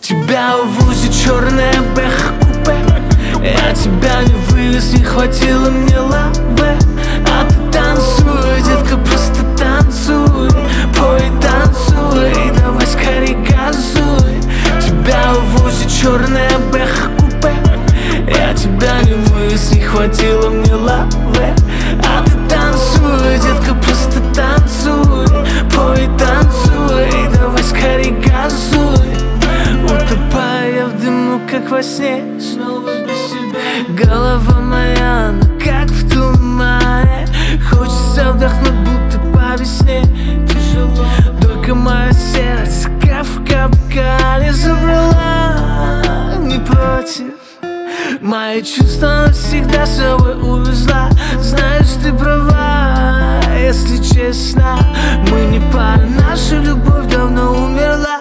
Тебя увозит черная бэха-купе. Я тебя не вывез, не хватило мне лавы. А ты танцуй, детка, просто танцуй. Пой, танцуй, давай скорей газуй. Тебя увозит черная бэха-купе. Я тебя не вывез, не хватило мне лавы. А ты танцуй, детка, просто танцуй. Пой, танцуй, давай скорей газуй. Утопая в дыму, как во сне, снова без тебя. Голова моя, она как в тумане. Хочется вдохнуть, будто по весне. Тяжело, только мое сердце, как в капкане. Забрала, не против. Мои чувства навсегда с собой увезла. Знаешь, ты права, если честно. Мы не пара, наша любовь давно умерла.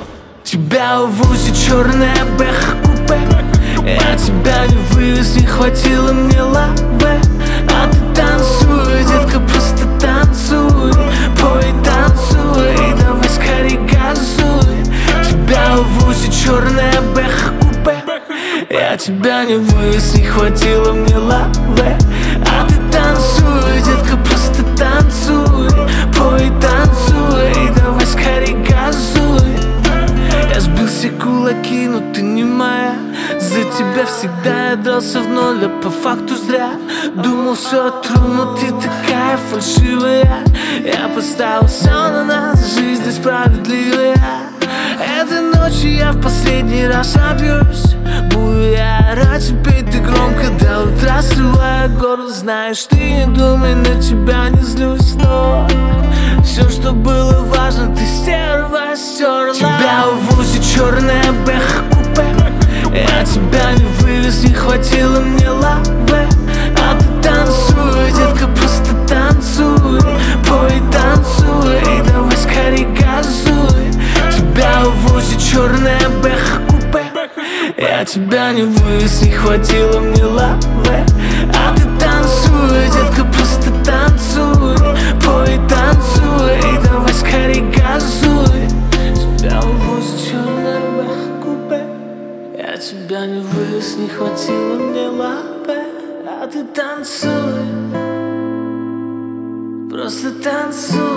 Тебя увозит черная бэха-купе. Я тебя не вывез, не хватило мне лавы. А ты танцуй, детка, просто танцуй. Пой, танцуй, давай скорей газуй. Тебя увозит черная бэха-купе. Я тебя не вывез, не хватило мне лавы. А ты танцуй, детка, просто танцуй. Пой, танцуй, давай скорей газуй. Я сбил все кулаки, но ты не моя. За тебя всегда я дрался в ноль, а по факту зря. Думал, все отру, но ты такая фальшивая. Я поставил все на нас, жизнь несправедливая. Этой ночью я в последний раз напьюсь. Буду я орать и петь ты громко до утра, срывая горло. Знаешь, ты не думай, на тебя не злюсь, но все, что было важно, ты стерва стерла. Тебя увозит черная бэха-купе. Я тебя не вывез, не хватило мне лавы. А ты танцуй, детка, просто танцуй. Пой, танцуй, давай скорей газуй. Тебя увозит черная бэха-купе. Я тебя не вывез, не хватило мне лавы. А ты танцуй, детка, просто танцуй. Пой, танцуй, давай скорей газуй. Тебя увозит черная бэха-купе. Я тебя не вывез, не хватило мне лавы. А ты танцуй, просто танцуй.